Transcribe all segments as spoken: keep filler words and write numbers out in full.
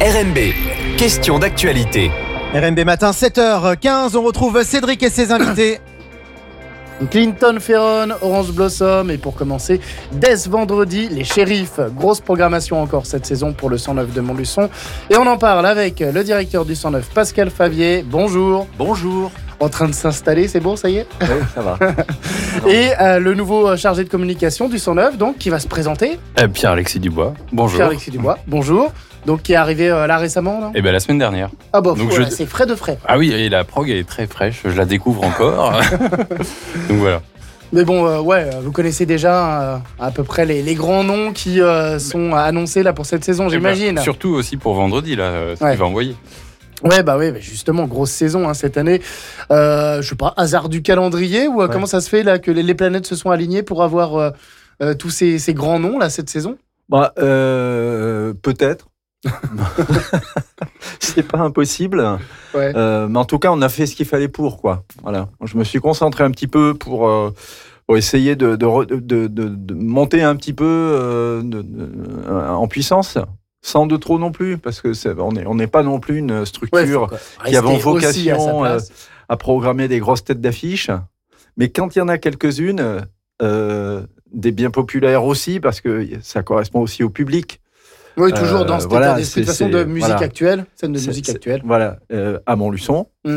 R M B, question d'actualité. R M B matin, sept heures quinze, on retrouve Cédric et ses invités. Clinton Ferron, Orange Blossom et pour commencer, dès ce vendredi, les Shérifs. Grosse programmation encore cette saison pour le cent neuf de Montluçon. Et on en parle avec le directeur du cent neuf, Pascal Favier. Bonjour. Bonjour. En train de s'installer, c'est bon, ça y est ? Oui, ça va. Et euh, le nouveau chargé de communication du cent neuf, donc, qui va se présenter. Euh, Pierre-Alexis Dubois, bonjour. Pierre-Alexis Dubois, bonjour. Donc, qui est arrivé euh, là récemment, non ? Eh bien, la semaine dernière. Ah bon, Donc, voilà, je... c'est frais de frais. Ah oui, et la prog, elle est très fraîche, je la découvre encore. Donc voilà. Mais bon, euh, ouais, vous connaissez déjà euh, à peu près les, les grands noms qui euh, sont annoncés là pour cette saison, j'imagine. Eh ben, surtout aussi pour vendredi, là, ce ouais. qu'il va envoyer. Ouais, bah oui, justement, grosse saison hein, cette année. Euh, je sais pas, hasard du calendrier ou euh, ouais. Comment ça se fait là que les, les planètes se sont alignées pour avoir euh, euh, tous ces, ces grands noms là cette saison ? Bah, euh, peut-être. C'est pas impossible. Ouais. Euh, mais en tout cas, on a fait ce qu'il fallait pour, quoi. Voilà. Je me suis concentré un petit peu pour, euh, pour essayer de, de, de, de, de monter un petit peu euh, de, de, en puissance. Sans de trop non plus, parce que c'est, on n'est on n'est pas non plus une structure ouais, qui avons vocation à, à programmer des grosses têtes d'affiche. Mais quand il y en a quelques-unes, euh, des bien populaires aussi, parce que ça correspond aussi au public. Oui, toujours dans euh, cet voilà, état d'esprit de façon de musique voilà. actuelle, scène de c'est, musique c'est, actuelle. Voilà, euh, à Montluçon. Mm.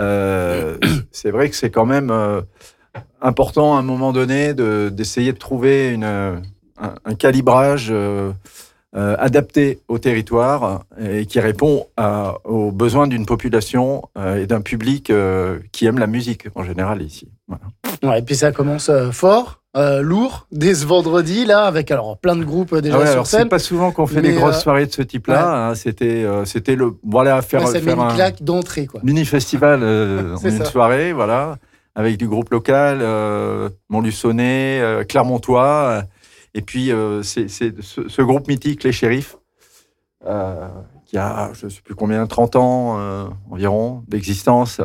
Euh, c'est vrai que c'est quand même euh, important à un moment donné de, d'essayer de trouver une, un, un calibrage euh, Euh, adapté au territoire et qui répond à, aux besoins d'une population euh, et d'un public euh, qui aime la musique en général ici. Voilà. Ouais, et puis ça commence euh, fort, euh, lourd, dès ce vendredi là, avec alors plein de groupes euh, déjà ah ouais, sur alors, scène. C'est pas souvent qu'on fait mais, des grosses euh, soirées de ce type-là. Ouais. Hein, c'était, euh, c'était le voilà faire, ouais, ça faire met une un claque d'entrée quoi. Mini festival euh, en une ça. soirée, voilà, avec du groupe local, euh, Montluçonnais, euh, Clermontois. Euh, Et puis, euh, c'est, c'est ce, ce groupe mythique, les Shérifs, euh, qui a, je ne sais plus combien, trente ans euh, environ d'existence,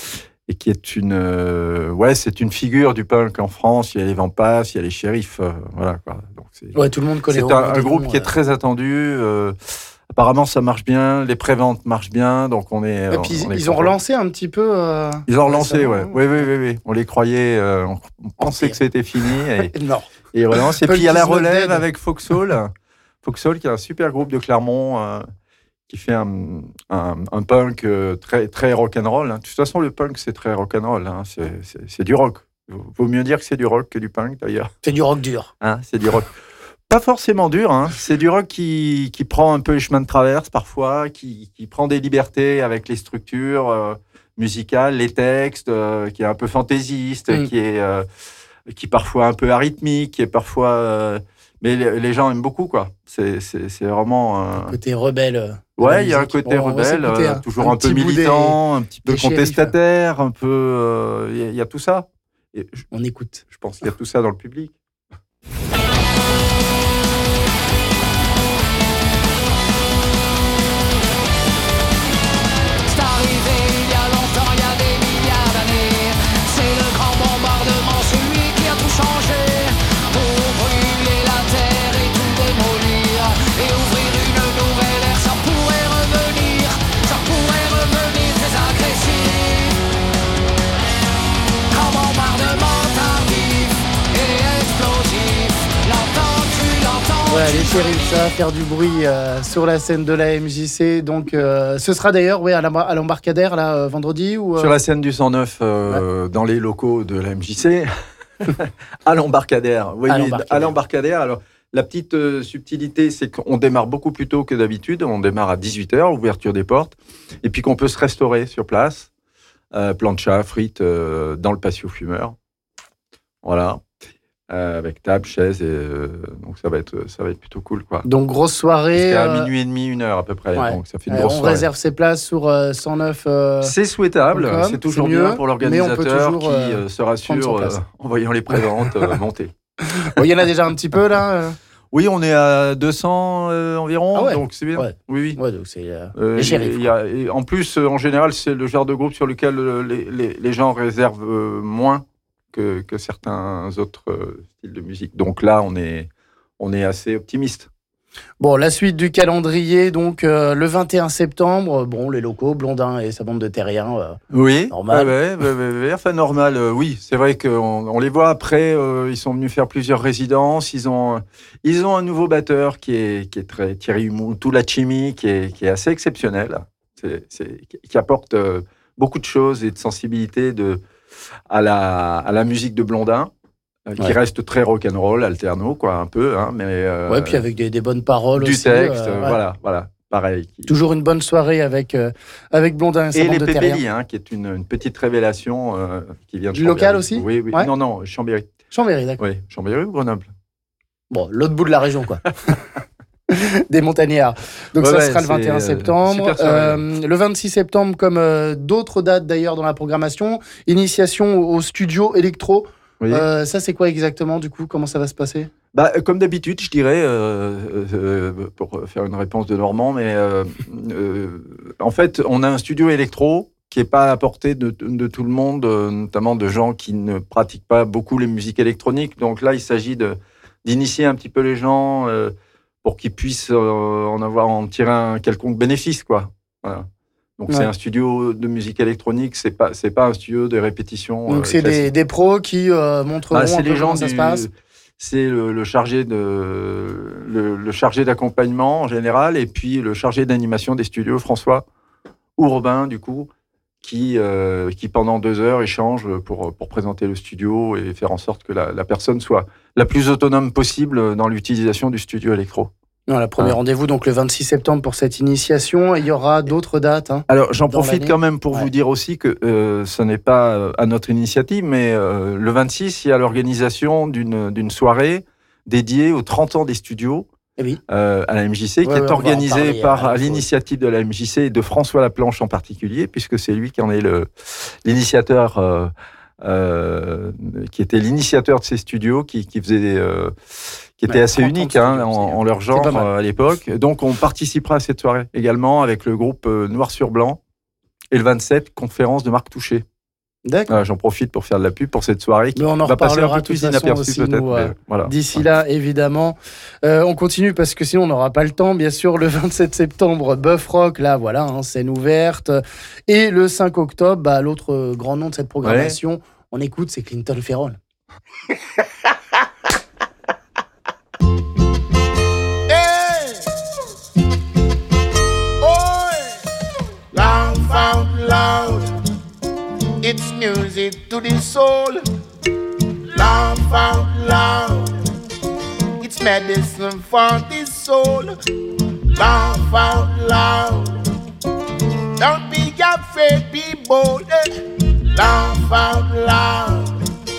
et qui est une, euh, ouais, c'est une figure du punk en France. Il y a les Vampas, il y a les Shérifs, euh, voilà quoi. Donc c'est, ouais, tout le monde connaît. C'est un, un groupe qui est très attendu. Euh, apparemment, ça marche bien. Les préventes marchent bien, donc on est. Et puis on, on ils est ont relancé un petit peu. Euh, ils ont relancé, ouais. Oui, oui, oui, oui. On les croyait, euh, on pensait okay. que c'était fini. Et, non. Et relance. Et puis il y a la relève avec Foxhole. Foxhole, qui est un super groupe de Clermont, euh, qui fait un, un, un punk euh, très, très rock'n'roll. Hein. De toute façon, le punk, c'est très rock'n'roll. Hein. C'est, c'est, c'est du rock. Vaut mieux dire que c'est du rock que du punk, d'ailleurs. C'est du rock dur. Hein, c'est du rock. Pas forcément dur. Hein. C'est du rock qui, qui prend un peu les chemins de traverse, parfois, qui, qui prend des libertés avec les structures euh, musicales, les textes, euh, qui est un peu fantaisiste, mm. qui est... Euh, qui est parfois un peu arythmique, qui est parfois... Euh, mais les, les gens aiment beaucoup, quoi. C'est, c'est, c'est vraiment... Euh... Un côté rebelle. Ouais, il y a un côté bon, rebelle, euh, un, toujours un, un peu militant, des, un petit peu contestataire, shérifs. Un peu... Il euh, y, y a tout ça. Et je, On écoute. Je pense qu'il y a tout ça dans le public. Ouais, les Shérifs, ça va faire du bruit euh, sur la scène de la M J C. Donc, euh, ce sera d'ailleurs ouais, à, la, à l'embarcadère là, euh, vendredi ou euh... Sur la scène du cent neuf, euh, ouais. Dans les locaux de la M J C, à l'embarcadère. Oui, à l'embarcadère. À l'embarcadère. Alors, la petite euh, subtilité, c'est qu'on démarre beaucoup plus tôt que d'habitude. On démarre à dix-huit heures, ouverture des portes. Et puis qu'on peut se restaurer sur place. Euh, plancha, frites euh, dans le patio fumeur. Voilà. Euh, avec table, chaise, et euh, donc ça va être ça va être plutôt cool quoi. Donc grosse soirée. Jusqu'à euh... minuit et demi, une heure à peu près. Ouais. Donc ça fait une euh, grosse on soirée. réserve ses places sur euh, cent neuf. Euh... C'est souhaitable, c'est toujours c'est mieux, bien pour l'organisateur toujours, qui euh, se rassure euh, en voyant les préventes euh, monter. Bon, il y en a déjà un petit peu là. Euh... Oui, on est à deux cents euh, environ, ah ouais. donc c'est bien. Ouais. Oui, oui. Ouais, donc c'est euh, euh, les Shérifs. Y a, y a, en plus, euh, en général, c'est le genre de groupe sur lequel euh, les, les, les gens réservent euh, moins que, que certains autres euh, styles de musique. Donc là, on est, on est assez optimiste. Bon, la suite du calendrier, donc euh, le vingt et un septembre, bon, les locaux, Blondin et sa bande de terriens. Euh, oui, normal. Ouais, ouais, ouais, ouais, enfin normal, euh, oui. C'est vrai qu'on on les voit après, euh, ils sont venus faire plusieurs résidences. Ils ont, ils ont un nouveau batteur qui est, qui est très Thierry Toulachimi, qui est, qui est assez exceptionnel, c'est, c'est, qui apporte euh, beaucoup de choses et de sensibilité de, à, la, à la musique de Blondin. Qui ouais. reste très rock'n'roll, alterno, quoi, un peu, hein, mais euh, ouais, puis avec des, des bonnes paroles du aussi. Du texte, euh, ouais. voilà, voilà, pareil. Qui... Toujours une bonne soirée avec euh, avec Blondin et sa et bande les de terriens. Pépéli, hein, qui est une, une petite révélation euh, qui vient de du local aussi. Oui, oui. Ouais. Non, non, Chambéry. Chambéry, d'accord. Oui, Chambéry ou Grenoble. Bon, l'autre bout de la région, quoi. Des montagnards. Donc ouais, ça ouais, sera le vingt et un septembre. Euh, le vingt-six septembre, comme euh, d'autres dates d'ailleurs dans la programmation, initiation au studio électro. Oui. Euh, ça, c'est quoi exactement, du coup? Comment ça va se passer? Bah, comme d'habitude, je dirais, euh, euh, pour faire une réponse de Normand, mais euh, euh, en fait, on a un studio électro qui n'est pas à la portée de, de tout le monde, notamment de gens qui ne pratiquent pas beaucoup les musiques électroniques. Donc là, il s'agit de, d'initier un petit peu les gens euh, pour qu'ils puissent euh, en avoir, en tirer un quelconque bénéfice, quoi. Voilà. Donc, ouais. c'est un studio de musique électronique, c'est pas, c'est pas un studio de répétition. Donc, euh, c'est des, des pros qui euh, montreront bah, c'est un les peu gens comment ça du, se passe. C'est le, le, chargé de, le, le chargé d'accompagnement en général, et puis le chargé d'animation des studios, François Ourbin, du coup, qui, euh, qui pendant deux heures échange pour, pour présenter le studio et faire en sorte que la, la personne soit la plus autonome possible dans l'utilisation du studio électro. Non, le premier ah. rendez-vous, donc le vingt-six septembre pour cette initiation. Il y aura d'autres dates. Hein, Alors, j'en profite l'année. quand même pour ouais. vous dire aussi que euh, ce n'est pas à notre initiative, mais euh, le vingt-six, il y a l'organisation d'une, d'une soirée dédiée aux trente ans des studios eh oui. euh, à la M J C, ouais, qui ouais, est organisée par à l'initiative de la M J C et de François Laplanche en particulier, puisque c'est lui qui en est le, l'initiateur... Euh, Euh, qui était l'initiateur de ces studios, qui, qui faisait, euh, qui était ouais, assez unique hein, en, en leur genre euh, à l'époque. Donc, on participera à cette soirée également avec le groupe euh, Noir sur Blanc et le vingt-sept, conférence de Marc Touché. D'accord. Voilà, j'en profite pour faire de la pub pour cette soirée qui mais on en va passer un peu plus inaperçue aussi, peut-être. Nous, euh, mais voilà. D'ici là, évidemment. Euh, on continue parce que sinon on n'aura pas le temps. Bien sûr, le vingt-sept septembre, Buff Rock, là, voilà, hein, scène ouverte. Et le cinq octobre, bah, l'autre grand nom de cette programmation, ouais. on écoute, c'est Clinton Ferron. It's music to the soul, laugh out loud. It's medicine for the soul, laugh out loud. Don't be afraid, be bold, laugh out loud.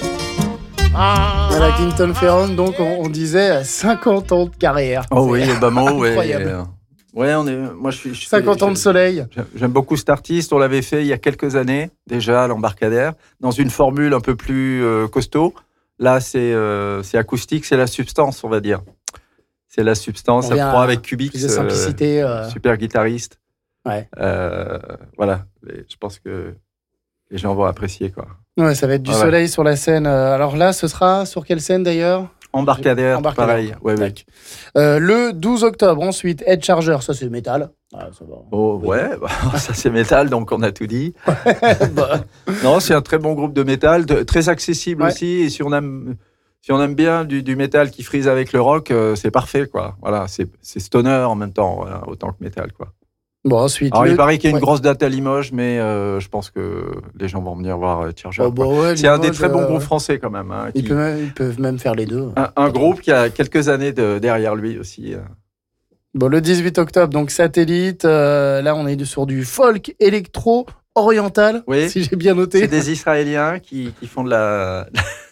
Ah, voilà, Clinton Ferron, donc on, on disait cinquante ans de carrière. Oh oui, Obama, ouais. Incroyable. Ouais, on est, moi je suis. Je cinquante ans de soleil. J'aime, j'aime beaucoup cet artiste. On l'avait fait il y a quelques années, déjà, à l'Embarcadère, dans une formule un peu plus euh, costaud. Là, c'est, euh, c'est acoustique, c'est la substance, on va dire. C'est la substance, ça prend avec Cubix. Plus de simplicité. Euh, euh... Super guitariste. Ouais. Euh, voilà. Et je pense que les gens vont apprécier, quoi. Ouais, ça va être du voilà. soleil sur la scène. Alors là, ce sera sur quelle scène d'ailleurs ? Embarcadère, Embarcadère, pareil. Ouais, ouais. Euh, le douze octobre, ensuite, Head Charger, ça c'est métal. Ah, ça va. Oh, ouais, bah, ça c'est métal, donc on a tout dit. bah. Non, c'est un très bon groupe de métal, de, très accessible ouais. aussi. Et si on aime, si on aime bien du, du métal qui frise avec le rock, euh, c'est parfait, quoi. Voilà, c'est, c'est stoner en même temps, voilà, autant que métal, quoi. Bon, ensuite. Alors, le... il paraît qu'il y a une ouais. grosse date à Limoges, mais euh, je pense que les gens vont venir voir euh, Charger. Oh, bah ouais, c'est Limoges, un des très bons euh, groupes français, quand même. Hein, ils, qui... peuvent même, ils peuvent même faire les deux. Un, un groupe qui a quelques années de, derrière lui aussi. Euh. Bon, le dix-huit octobre, donc Satellite. Euh, là, on est sur du folk électro oriental, oui. si j'ai bien noté. C'est des Israéliens qui, qui font de la,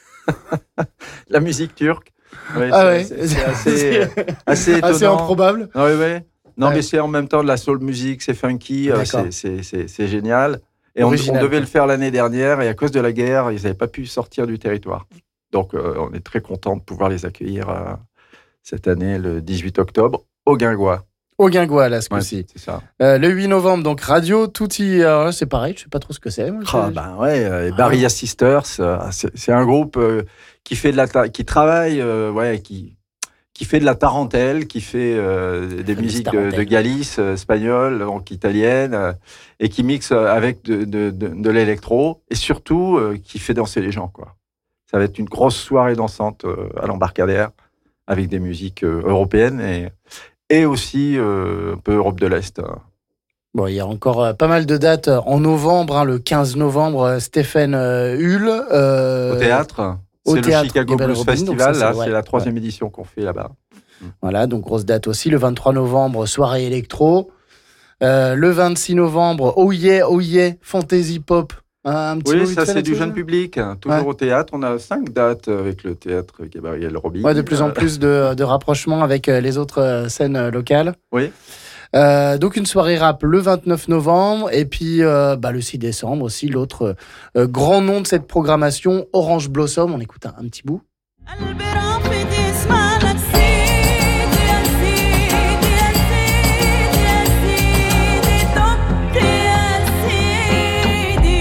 la musique turque. Ouais, ah c'est, ouais, c'est, c'est assez, assez étonnant. Assez improbable. Oui, oui. Non, ouais. mais c'est en même temps de la soul music, c'est funky, euh, c'est, c'est, c'est, c'est génial. Et on, on devait le faire l'année dernière, et à cause de la guerre, ils n'avaient pas pu sortir du territoire. Donc, euh, on est très content de pouvoir les accueillir euh, cette année, le dix-huit octobre, au Guingois. Au Guingois, là, ce ouais, coup-ci. C'est ça. Euh, le huit novembre, donc Radio Tutti. Alors, c'est pareil, je ne sais pas trop ce que c'est. Moi, ah, ben ouais, euh, Barilla ah. Sisters, euh, c'est, c'est un groupe euh, qui fait de la ta- qui travaille, euh, ouais, qui qui fait de la tarentelle, qui fait euh, des La musiques de, tarentelle. de Galice, euh, espagnoles, donc italiennes, euh, et qui mixe avec de, de, de, de l'électro, et surtout euh, qui fait danser les gens, quoi. Ça va être une grosse soirée dansante euh, à l'Embarcadère, avec des musiques euh, européennes et, et aussi euh, un peu Europe de l'Est. Hein. Bon, il y a encore euh, pas mal de dates euh, en novembre. Hein, le quinze novembre, euh, Stéphane euh, Hull. euh, Au théâtre, au c'est théâtre le Chicago Gabriel Blues Robin, donc Festival, ça, là, c'est- ouais, c'est la troisième édition qu'on fait là-bas. Voilà, donc grosse date aussi. Le vingt-trois novembre, soirée électro. Euh, le vingt-six novembre, Oh Yeah, Oh Yeah, Fantasy Pop. Un, un petit mot Oui, vite ça fait c'est du là-dessus, jeune ça public, hein, toujours Ouais. au théâtre. On a cinq dates avec le théâtre Gabriel Robin. Ouais, de plus en Euh, plus de, de rapprochements avec euh, les autres euh, scènes euh, locales. Oui. Euh, donc une soirée rap le vingt-neuf novembre et puis euh, bah, le six décembre aussi, l'autre euh, grand nom de cette programmation, Orange Blossom. On écoute un, un petit bout. قلبي رافض يسمع لك سيدي يا سيدي يا سيدي يا سيدي توبتي يا سيدي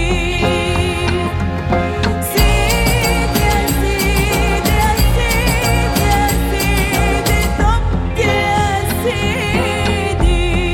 سيدي يا سيدي يا سيدي يا سيدي توبتي يا سيدي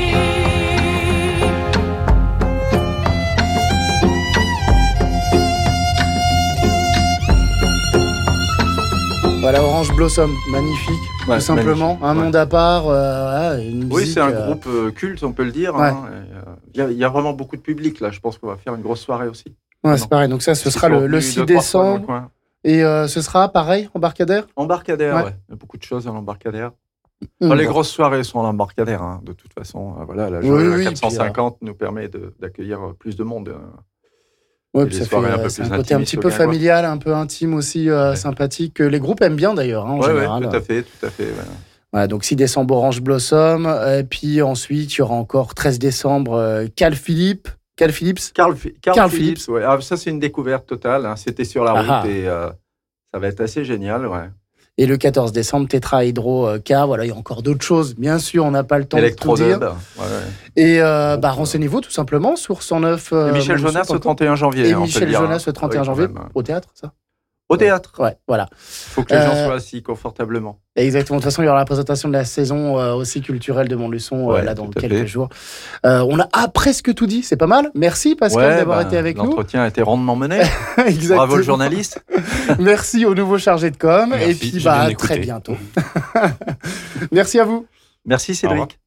Voilà, Orange Blossom, magnifique, Ouais, tout simplement. magnifique, Un ouais. monde à part, euh, ouais, une Oui, musique, c'est un euh, groupe euh, culte, on peut le dire. Ouais. hein, et, euh, Il y, a- il y a vraiment beaucoup de public là. Je pense qu'on va faire une grosse soirée aussi. Ouais, c'est pareil. Donc ça, ce Ils sera sont le, le venus six deux, trois fois dans le décembre. coin. Et euh, ce sera pareil, Embarcadère. Embarcadère, Ouais. ouais. Il y a beaucoup de choses à l'embarcadère. Mmh, Enfin, les bon. grosses soirées sont à l'embarcadère, hein, de toute façon. Euh, Voilà, la Oui, journée oui, à quatre cent puis, cinquante nous permet de- d'accueillir euh, plus de monde. euh. Ouais, et puis les ça soirées fait un peu euh, c'est plus un côté un intimistes petit au peu Guingois. familial, un peu intime aussi, euh, Ouais. sympathique, que les groupes aiment bien d'ailleurs, hein, en Ouais, ouais, général. tout à fait, tout à fait. ouais. Voilà, donc six décembre, Orange Blossom. Et puis ensuite, il y aura encore treize décembre, euh, Cal Philippe. Cal Phillips. Carl, Fi- Carl Carl Phillips, ouais. Ah, ça c'est une découverte totale. hein. C'était sur la Ah route ah. et euh, ça va être assez génial. Ouais. Et le quatorze décembre, Tetra Hydro euh, K. Voilà, il y a encore d'autres choses. Bien sûr, on n'a pas le temps de tout Electrodub. dire. Ouais, ouais. Et euh, Donc, bah, euh, renseignez-vous tout simplement sur cent neuf. euh, Et Michel Montluçon Jonas point au com. trente et un janvier. Et on peut Michel le dire, Jonas hein. le trente et un Oui, quand janvier même. au théâtre, ça Au théâtre. Ouais, voilà. Il faut que les gens Euh, soient assis confortablement. Exactement. De toute façon, il y aura la présentation de la saison euh, aussi culturelle de Montluçon euh, Ouais, là dans tout à quelques fait. jours. Euh, on a ah, presque tout dit. C'est pas mal. Merci Pascal Ouais, d'avoir bah, été avec nous. L'entretien a été rondement mené. Exactement. Bravo le journaliste. Merci au nouveau chargé de com. Merci, Et puis j'ai bah bien à écouté. très bientôt. Merci à vous. Merci Au revoir. Cédric.